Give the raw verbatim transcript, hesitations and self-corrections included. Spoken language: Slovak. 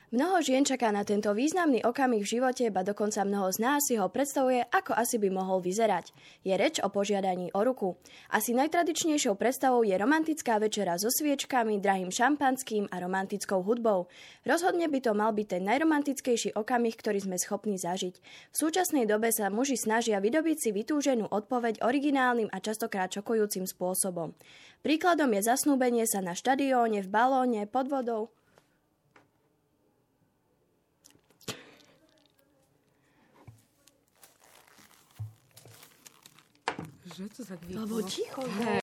Mnoho žien čaká na tento významný okamih v živote, ba dokonca mnoho z nás si ho predstavuje, ako asi by mohol vyzerať. Je reč o požiadaní o ruku. Asi najtradičnejšou predstavou je romantická večera so sviečkami, drahým šampanským a romantickou hudbou. Rozhodne by to mal byť ten najromantickejší okamih, ktorý sme schopní zažiť. V súčasnej dobe sa muži snažia vydobiť si vytúženú odpoveď originálnym a častokrát šokujúcim spôsobom. Príkladom je zasnúbenie sa na štadióne, v balóne, pod vodou. Že to za Lebo ticho.